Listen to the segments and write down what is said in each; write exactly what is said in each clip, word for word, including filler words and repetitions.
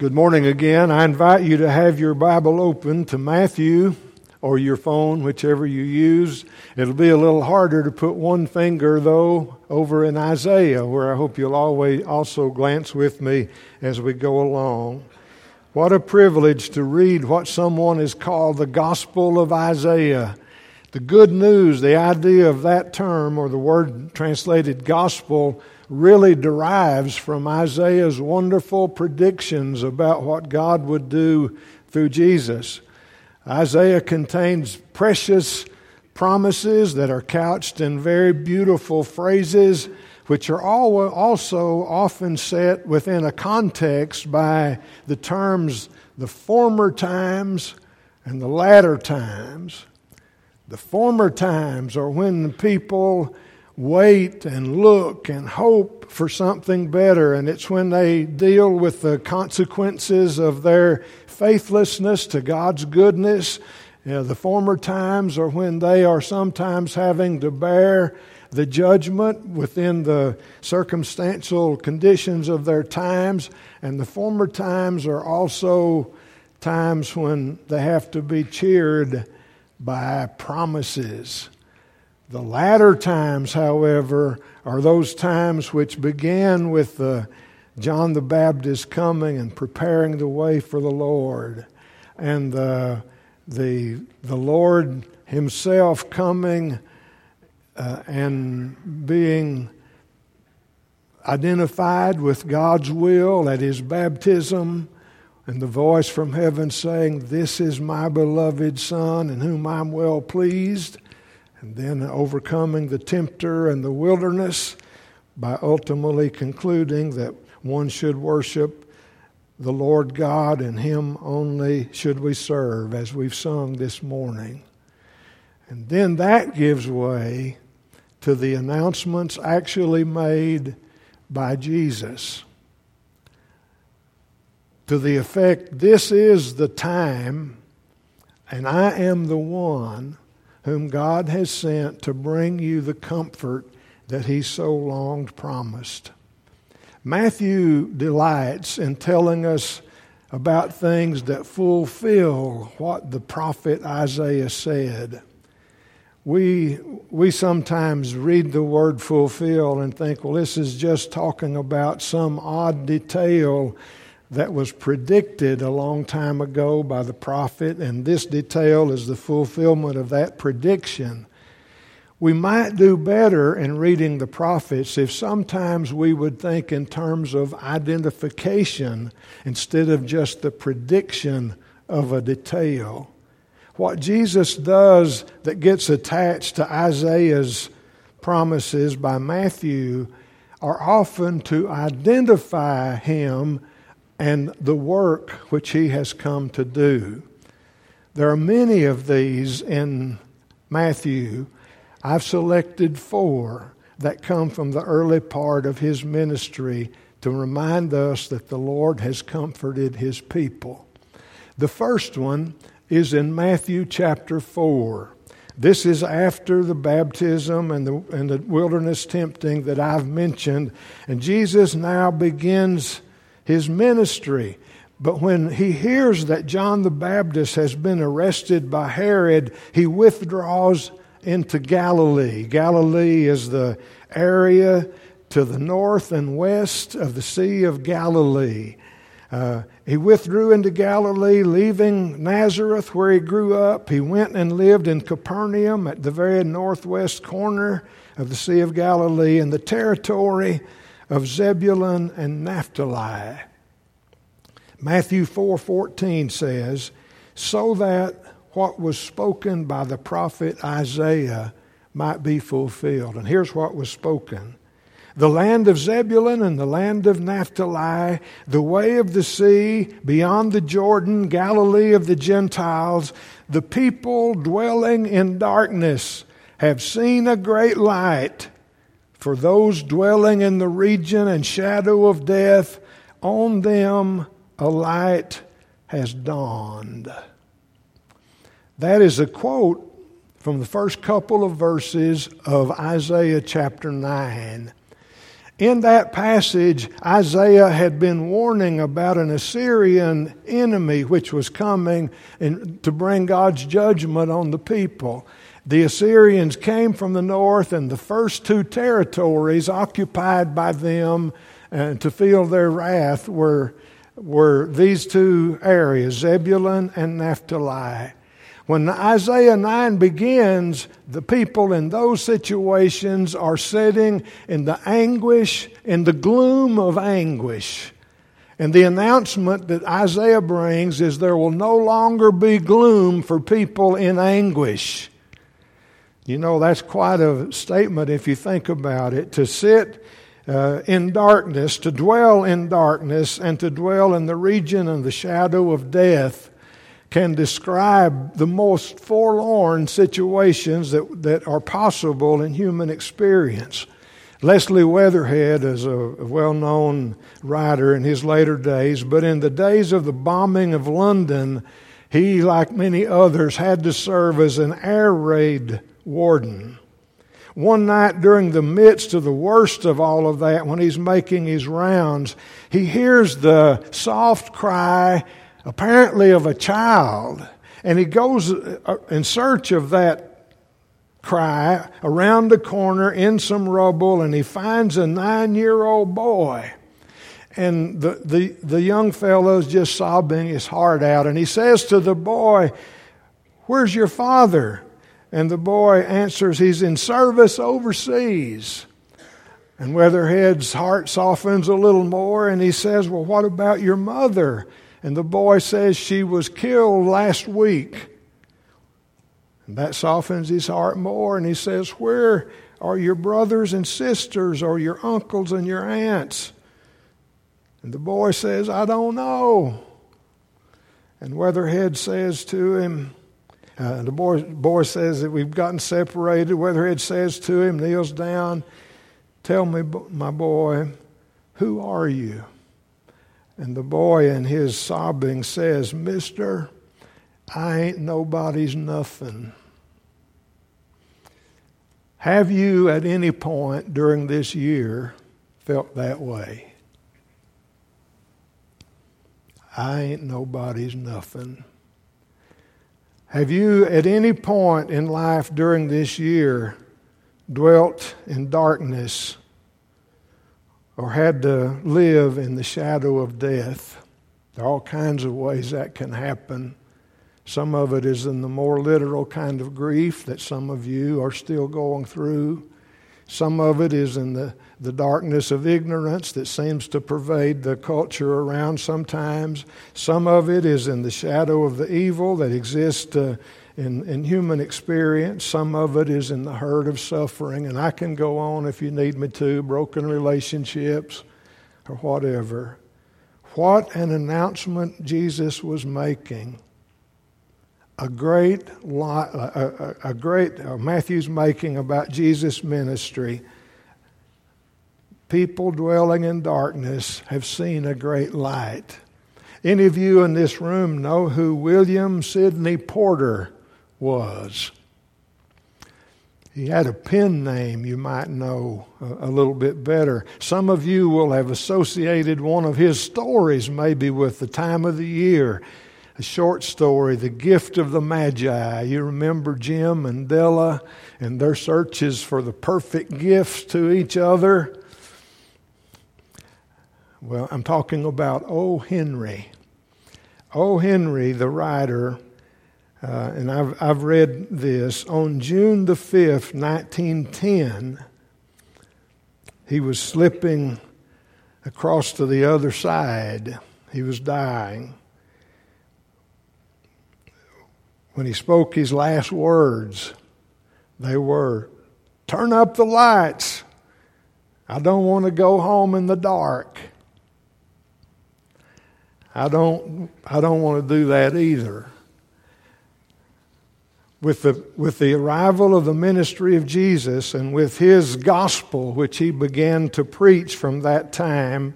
Good morning again. I invite you to have your Bible open to Matthew or your phone, whichever you use. It'll be a little harder to put one finger, though, over in Isaiah, where I hope you'll always also glance with me as we go along. What a privilege to read what someone has called the Gospel of Isaiah. The good news, the idea of that term, or the word translated gospel, really derives from Isaiah's wonderful predictions about what God would do through Jesus. Isaiah contains precious promises that are couched in very beautiful phrases, which are all also often set within a context by the terms the former times and the latter times. The former times are when the people wait and look and hope for something better, and it's when they deal with the consequences of their faithlessness to God's goodness. You know, the former times are when they are sometimes having to bear the judgment within the circumstantial conditions of their times, and the former times are also times when they have to be cheered by promises. The latter times, however, are those times which began with uh, John the Baptist coming and preparing the way for the Lord, and uh, the the Lord Himself coming uh, and being identified with God's will at His baptism, and the voice from heaven saying, "This is my beloved Son, in whom I'm well pleased." And then overcoming the tempter and the wilderness by ultimately concluding that one should worship the Lord God, and Him only should we serve, as we've sung this morning. And then that gives way to the announcements actually made by Jesus, to the effect, "This is the time, and I am the one whom God has sent to bring you the comfort that He so longed promised." Matthew delights in telling us about things that fulfill what the prophet Isaiah said. We we sometimes read the word fulfill and think, well, this is just talking about some odd detail that was predicted a long time ago by the prophet, and this detail is the fulfillment of that prediction. We might do better in reading the prophets if sometimes we would think in terms of identification instead of just the prediction of a detail. What Jesus does that gets attached to Isaiah's promises by Matthew are often to identify Him and the work which He has come to do. There are many of these in Matthew. I've selected four that come from the early part of His ministry to remind us that the Lord has comforted His people. The first one is in Matthew chapter four. This is after the baptism and the, and the wilderness tempting that I've mentioned, and Jesus now begins His ministry. But when He hears that John the Baptist has been arrested by Herod, He withdraws into Galilee. Galilee is the area to the north and west of the Sea of Galilee. Uh, he withdrew into Galilee, leaving Nazareth where he grew up. He went and lived in Capernaum at the very northwest corner of the Sea of Galilee in the territory of Zebulun and Naphtali. Matthew four fourteen says, "So that what was spoken by the prophet Isaiah might be fulfilled." And here's what was spoken. "The land of Zebulun and the land of Naphtali, the way of the sea, beyond the Jordan, Galilee of the Gentiles, the people dwelling in darkness have seen a great light. For those dwelling in the region and shadow of death, on them a light has dawned." That is a quote from the first couple of verses of Isaiah chapter nine. In that passage, Isaiah had been warning about an Assyrian enemy which was coming and to bring God's judgment on the people. The Assyrians came from the north, and the first two territories occupied by them uh, to feel their wrath were, were these two areas, Zebulun and Naphtali. When Isaiah nine begins, the people in those situations are sitting in the anguish, in the gloom of anguish. And the announcement that Isaiah brings is there will no longer be gloom for people in anguish. You know, that's quite a statement if you think about it. To sit uh, in darkness, to dwell in darkness, and to dwell in the region of the shadow of death can describe the most forlorn situations that, that are possible in human experience. Leslie Weatherhead is a well-known writer in his later days, but in the days of the bombing of London, he, like many others, had to serve as an air raid warden. One night during the midst of the worst of all of that, when he's making his rounds, he hears the soft cry, apparently of a child, and he goes in search of that cry around the corner in some rubble, and he finds a nine-year-old boy. And the, the, the young fellow's just sobbing his heart out, and he says to the boy, "Where's your father?" And the boy answers, "He's in service overseas." And Weatherhead's heart softens a little more, and he says, "Well, what about your mother?" And the boy says, "She was killed last week." And that softens his heart more, and he says, "Where are your brothers and sisters, or your uncles and your aunts?" And the boy says, "I don't know." And Weatherhead says to him, uh, the boy, boy says that we've gotten separated. Weatherhead says to him, kneels down, "Tell me, my boy, who are you?" And the boy in his sobbing says, "Mister, I ain't nobody's nothing." Have you at any point during this year felt that way? I ain't nobody's nothing. Have you at any point in life during this year dwelt in darkness or had to live in the shadow of death? There are all kinds of ways that can happen. Some of it is in the more literal kind of grief that some of you are still going through. Some of it is in the, the darkness of ignorance that seems to pervade the culture around sometimes. Some of it is in the shadow of the evil that exists uh, in, in human experience. Some of it is in the hurt of suffering. And I can go on if you need me to, broken relationships or whatever. What an announcement Jesus was making. A great lot, a, a, a great uh, Matthew's making about Jesus' ministry. People dwelling in darkness have seen a great light. Any of you in this room know who William Sidney Porter was? He had a pen name you might know a, a little bit better. Some of you will have associated one of his stories maybe with the time of the year. A short story, The Gift of the Magi. You remember Jim and Della and their searches for the perfect gifts to each other? Well, I'm talking about O. Henry. O. Henry, the writer, uh, and I've, I've read this, on June the fifth, nineteen ten, he was slipping across to the other side. He was dying. When he spoke his last words, they were, "Turn up the lights. I don't want to go home in the dark." I don't, I don't want to do that either. With the, with the arrival of the ministry of Jesus and with his gospel, which he began to preach from that time,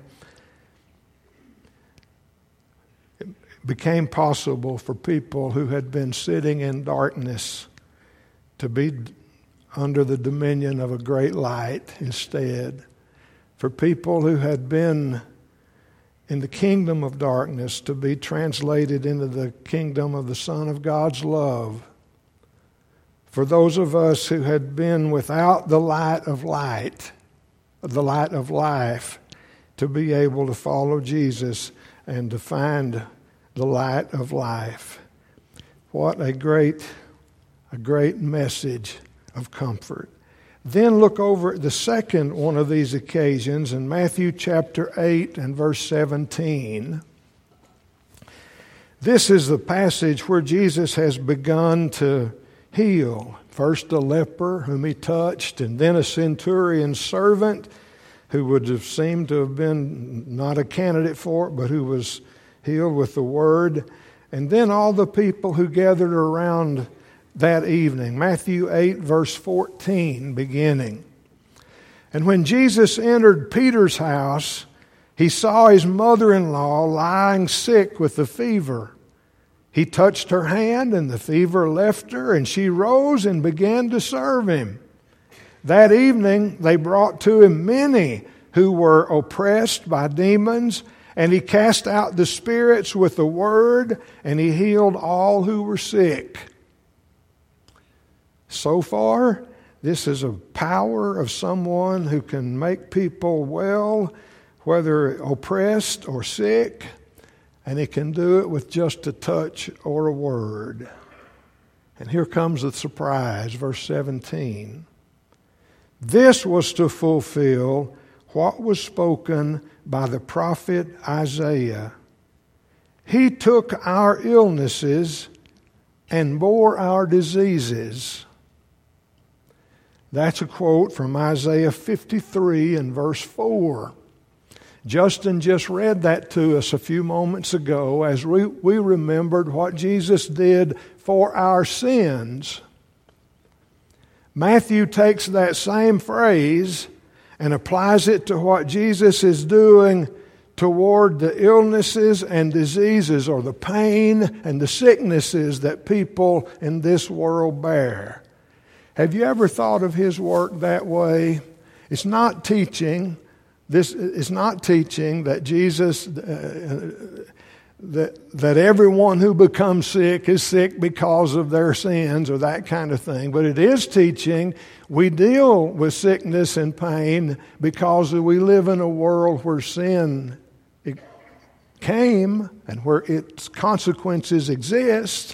it became possible for people who had been sitting in darkness to be under the dominion of a great light instead. for people who had been in the kingdom of darkness to be translated into the kingdom of the Son of God's love. For those of us who had been without the light of light, the light of life, to be able to follow Jesus and to find the light of life. What a great, a great message of comfort. Then look over at the second one of these occasions in Matthew chapter eight and verse seventeen. This is the passage where Jesus has begun to heal. First a leper whom he touched, and then a centurion's servant who would have seemed to have been not a candidate for it, but who was healed with the word. And then all the people who gathered around that evening. Matthew eight, verse fourteen, beginning. And when Jesus entered Peter's house, he saw his mother-in-law lying sick with a fever. He touched her hand, and the fever left her, and she rose and began to serve him. That evening they brought to him many who were oppressed by demons, and he cast out the spirits with the word, and he healed all who were sick. So far, this is a power of someone who can make people well, whether oppressed or sick, and he can do it with just a touch or a word. And here comes the surprise, verse seventeen. This was to fulfill what was spoken by the prophet Isaiah. He took our illnesses and bore our diseases. That's a quote from Isaiah fifty-three and verse four. Justin just read that to us a few moments ago as we, we remembered what Jesus did for our sins. Matthew takes that same phrase and applies it to what Jesus is doing toward the illnesses and diseases, or the pain and the sicknesses that people in this world bear. Have you ever thought of his work that way? It's not teaching. This is not teaching that Jesus, uh, that that everyone who becomes sick is sick because of their sins or that kind of thing. But it is teaching we deal with sickness and pain because we live in a world where sin came and where its consequences exist.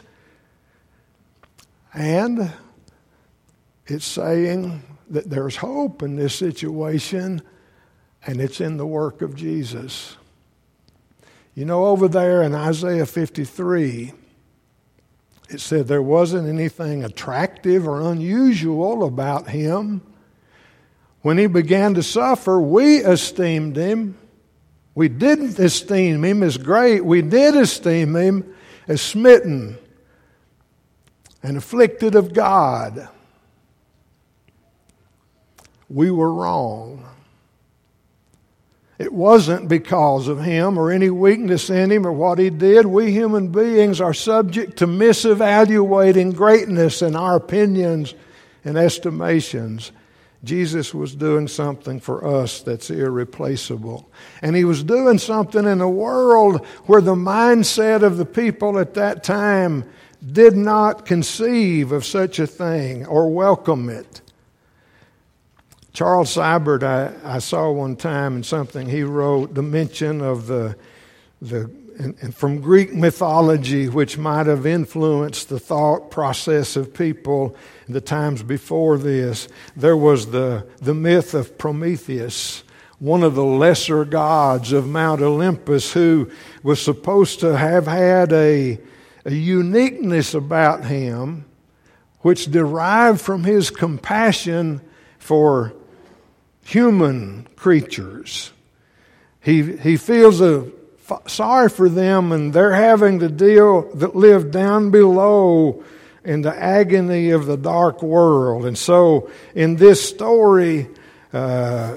And it's saying that there's hope in this situation, and it's in the work of Jesus. You know, over there in Isaiah fifty-three, it said there wasn't anything attractive or unusual about him. When he began to suffer, we esteemed him. We didn't esteem him as great. We did esteem him as smitten and afflicted of God. We were wrong. It wasn't because of him or any weakness in him or what he did. We human beings are subject to misevaluating greatness in our opinions and estimations. Jesus was doing something for us that's irreplaceable. And he was doing something in a world where the mindset of the people at that time did not conceive of such a thing or welcome it. Charles Seibert, I, I saw one time in something he wrote, the mention of the, the and, and from Greek mythology, which might have influenced the thought process of people in the times before this. There was the, the myth of Prometheus, one of the lesser gods of Mount Olympus, who was supposed to have had a, a uniqueness about him, which derived from his compassion for human creatures. He he feels a, f- sorry for them, and they're having to deal, that live down below in the agony of the dark world. And so in this story, uh,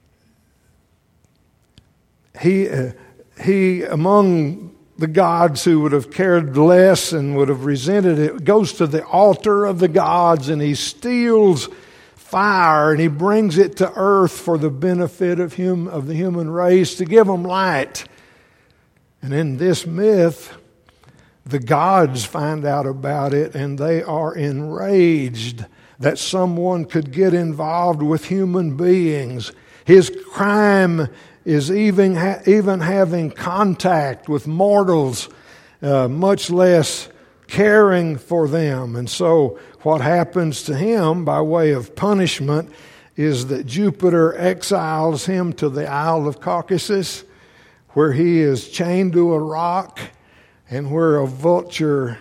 he uh, he among the gods who would have cared less and would have resented it, goes to the altar of the gods and he steals fire and he brings it to earth for the benefit of, hum, of the human race to give them light. And in this myth, the gods find out about it and they are enraged that someone could get involved with human beings. His crime is even, ha- even having contact with mortals, uh, much less caring for them. And so what happens to him by way of punishment is that Jupiter exiles him to the Isle of Caucasus, where he is chained to a rock and where a vulture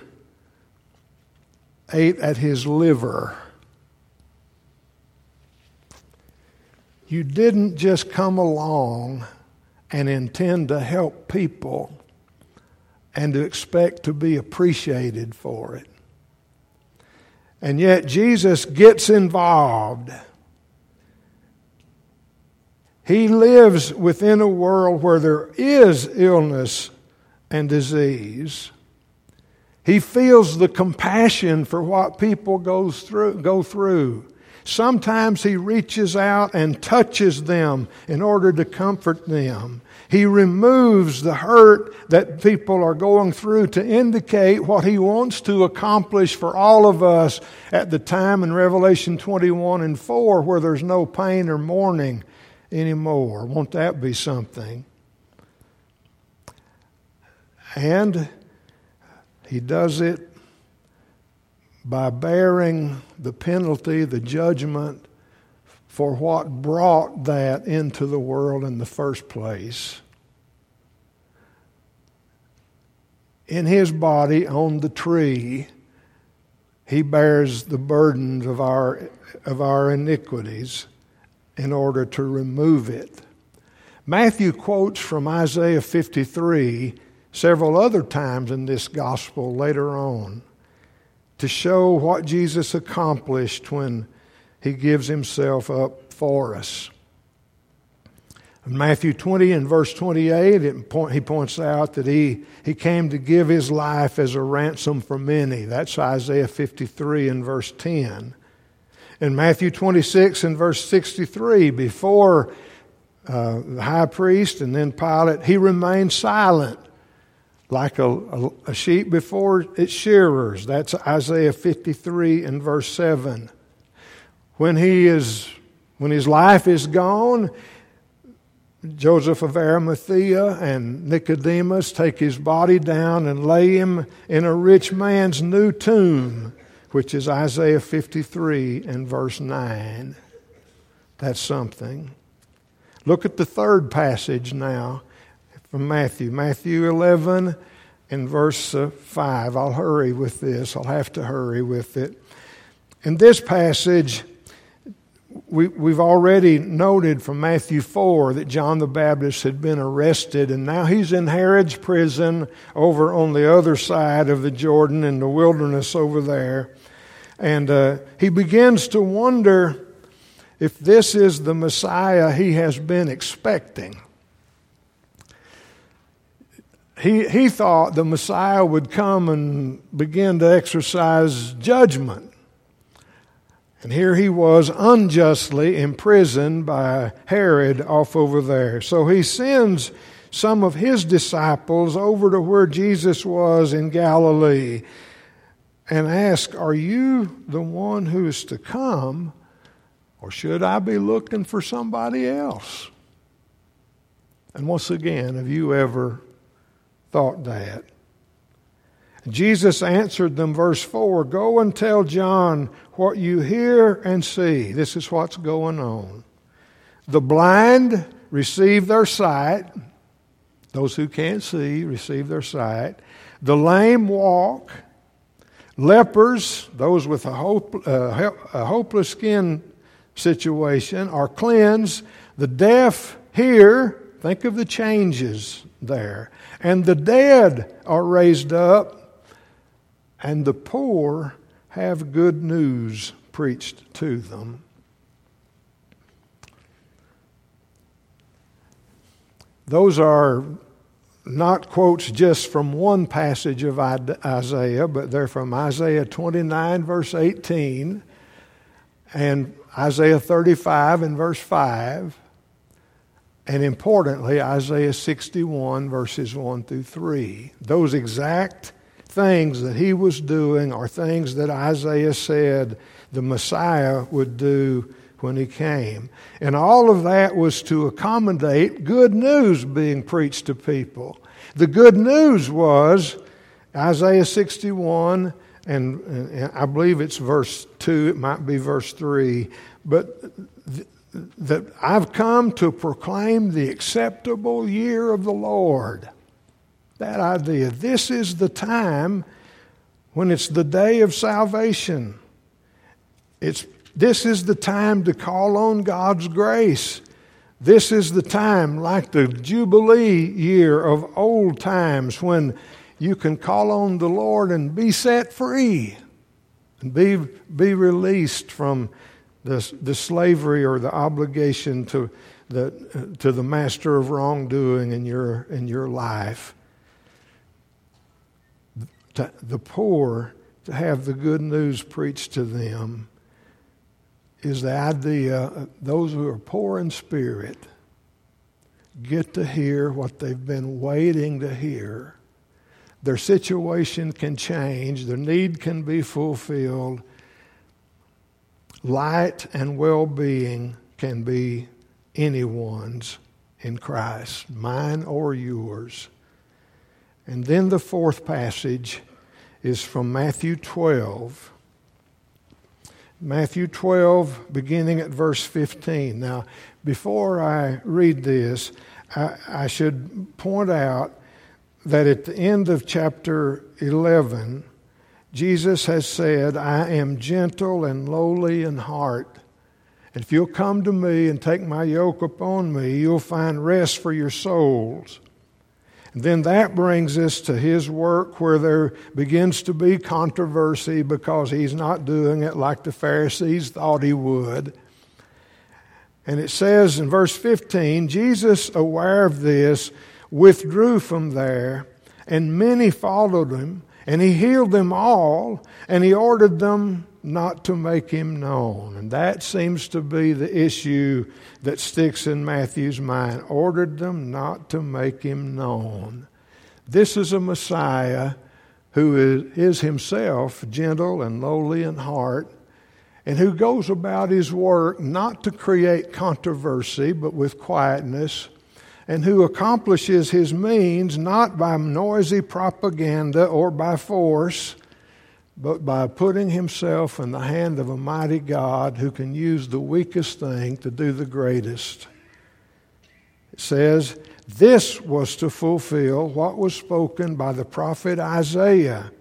ate at his liver. You didn't just come along and intend to help people and to expect to be appreciated for it. And yet Jesus gets involved. He lives within a world where there is illness and disease. He feels the compassion for what people goes through, go through. Sometimes he reaches out and touches them in order to comfort them. He removes the hurt that people are going through to indicate what he wants to accomplish for all of us at the time in Revelation twenty-one and four where there's no pain or mourning anymore. Won't that be something? And he does it by bearing the penalty, the judgment for what brought that into the world in the first place. In his body on the tree, he bears the burdens of our, of our iniquities in order to remove it. Matthew quotes from Isaiah fifty-three several other times in this gospel later on to show what Jesus accomplished when he gives himself up for us. In Matthew twenty and verse twenty-eight, it point, he points out that he, he came to give his life as a ransom for many. That's Isaiah fifty-three and verse ten. In Matthew twenty-six and verse sixty-three, before uh, the high priest and then Pilate, he remained silent like a, a, a sheep before its shearers. That's Isaiah fifty-three and verse seven. When he is, when his life is gone, Joseph of Arimathea and Nicodemus take his body down and lay him in a rich man's new tomb, which is Isaiah fifty-three and verse nine. That's something. Look at the third passage now from Matthew. Matthew eleven and verse five. I'll hurry with this. I'll have to hurry with it. In this passage, We, we've already noted from Matthew four that John the Baptist had been arrested, and now he's in Herod's prison over on the other side of the Jordan in the wilderness over there. And uh, he begins to wonder if this is the Messiah he has been expecting. He, he thought the Messiah would come and begin to exercise judgment. And here he was unjustly imprisoned by Herod off over there. So he sends some of his disciples over to where Jesus was in Galilee and asks, "Are you the one who is to come, or should I be looking for somebody else?" And once again, have you ever thought that? Jesus answered them, verse four, "Go and tell John what you hear and see." This is what's going on. "The blind receive their sight." Those who can't see receive their sight. "The lame walk. Lepers," those with a, hope, uh, a hopeless skin situation, "are cleansed. The deaf hear." Think of the changes there. "And the dead are raised up. And the poor have good news preached to them." Those are not quotes just from one passage of Isaiah, but they're from Isaiah twenty-nine, verse eighteen, and Isaiah thirty-five and verse five, and importantly, Isaiah sixty-one verses one through three. Those exact things that he was doing are things that Isaiah said the Messiah would do when he came. And all of that was to accommodate good news being preached to people. The good news was Isaiah sixty-one, and, and I believe it's verse two, it might be verse three, but th- that I've come to proclaim the acceptable year of the Lord. That idea. This is the time when it's the day of salvation. It's This is the time to call on God's grace. This is the time, like the Jubilee year of old times, when you can call on the Lord and be set free and be, be released from the, the slavery or the obligation to the, to the master of wrongdoing in your, in your life. To the poor, to have the good news preached to them, is the idea those who are poor in spirit get to hear what they've been waiting to hear. Their situation can change. Their need can be fulfilled. Light and well-being can be anyone's in Christ, mine or yours. And then the fourth passage is from Matthew twelve. Matthew twelve, beginning at verse fifteen. Now, before I read this, I, I should point out that at the end of chapter eleven, Jesus has said, I am gentle and lowly in heart. And if you'll come to me and take my yoke upon me, you'll find rest for your souls. And then that brings us to his work where there begins to be controversy because he's not doing it like the Pharisees thought he would. And it says in verse fifteen, Jesus, aware of this, withdrew from there, and many followed him, and he healed them all, and he ordered them not to make him known. And that seems to be the issue that sticks in Matthew's mind. Ordered them not to make him known. This is a Messiah who is, is himself gentle and lowly in heart, and who goes about his work not to create controversy, but with quietness, and who accomplishes his means not by noisy propaganda or by force, but by putting himself in the hand of a mighty God who can use the weakest thing to do the greatest. It says, this was to fulfill what was spoken by the prophet Isaiah.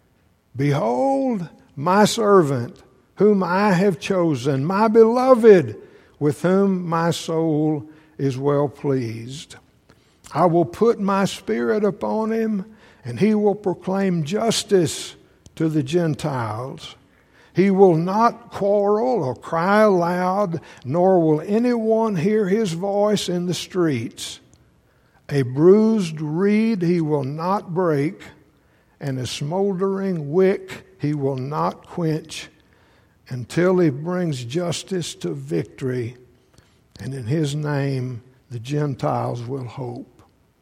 Behold, my servant, whom I have chosen, my beloved, with whom my soul is well pleased. I will put my spirit upon him, and he will proclaim justice to the Gentiles. He will not quarrel or cry aloud, nor will anyone hear his voice in the streets. A bruised reed he will not break, and a smoldering wick he will not quench, until he brings justice to victory, and in his name the Gentiles will hope.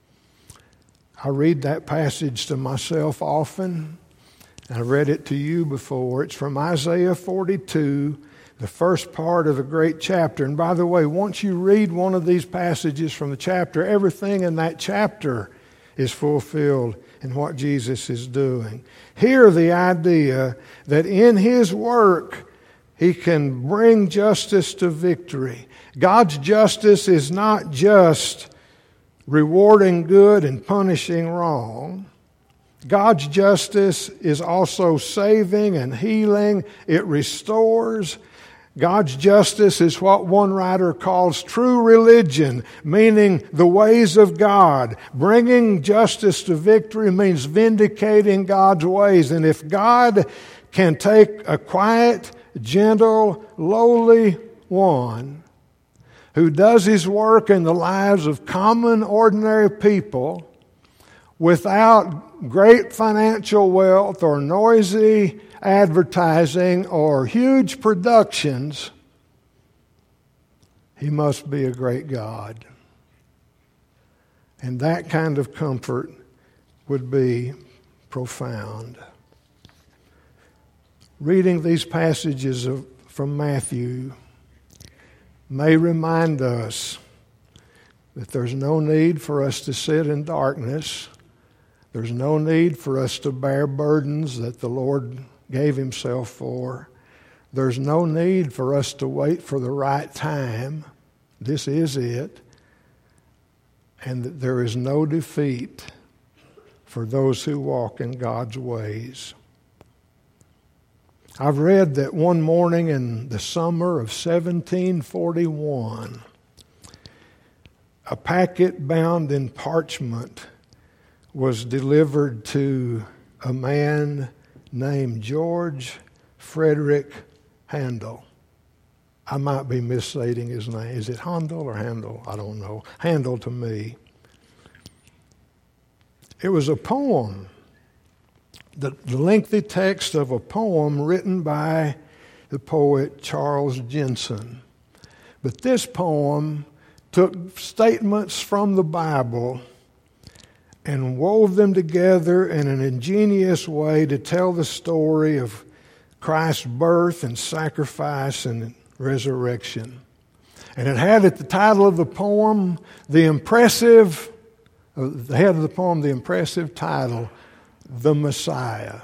I read that passage to myself often. I read it to you before. It's from Isaiah forty-two, the first part of a great chapter. And by the way, once you read one of these passages from the chapter, everything in that chapter is fulfilled in what Jesus is doing. Here, the idea that in his work, he can bring justice to victory. God's justice is not just rewarding good and punishing wrong. God's justice is also saving and healing. It restores. God's justice is what one writer calls true religion, meaning the ways of God. Bringing justice to victory means vindicating God's ways. And if God can take a quiet, gentle, lowly one who does his work in the lives of common, ordinary people without great financial wealth or noisy advertising or huge productions, He must be a great God. And that kind of comfort would be profound. Reading these passages of, from Matthew may remind us that there's no need for us to sit in darkness. There's no need for us to bear burdens that the Lord gave Himself for. There's no need for us to wait for the right time. This is it. And that there is no defeat for those who walk in God's ways. I've read that one morning in the summer of seventeen forty-one, a packet bound in parchment was delivered to a man named George Frederick Handel. I might be misstating his name. Is it Handel or Handel? I don't know. Handel to me. It was a poem, the, the lengthy text of a poem written by the poet Charles Jensen. But this poem took statements from the Bible and wove them together in an ingenious way to tell the story of Christ's birth and sacrifice and resurrection. And it had at the title of the poem the impressive, uh, the head of the poem, the impressive title, The Messiah.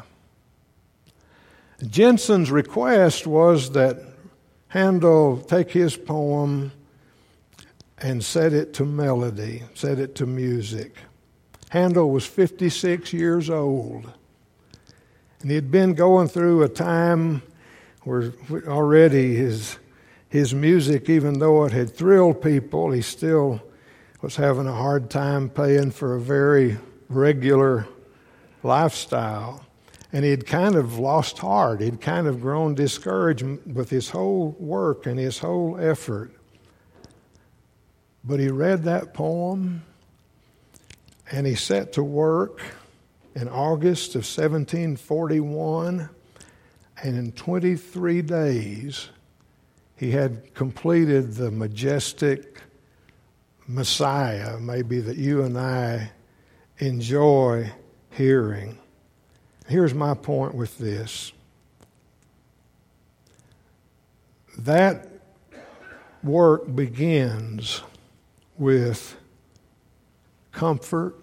Jensen's request was that Handel take his poem and set it to melody, set it to music. Handel was fifty-six years old, and he had been going through a time where already his his music, even though it had thrilled people, he still was having a hard time paying for a very regular lifestyle. And he'd kind of lost heart. He'd kind of grown discouraged with his whole work and his whole effort. But he read that poem, and he set to work in August of seventeen forty-one, and in twenty-three days, he had completed the majestic Messiah, maybe that you and I enjoy hearing. Here's my point with this. That work begins with comfort.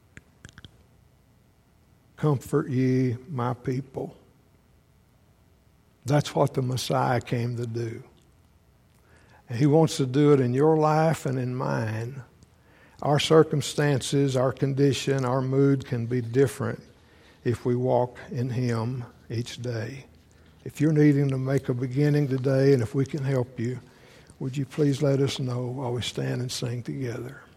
Comfort ye my people. That's what the Messiah came to do. And He wants to do it in your life and in mine. Our circumstances, our condition, our mood can be different if we walk in Him each day. If you're needing to make a beginning today, and if we can help you, would you please let us know while we stand and sing together?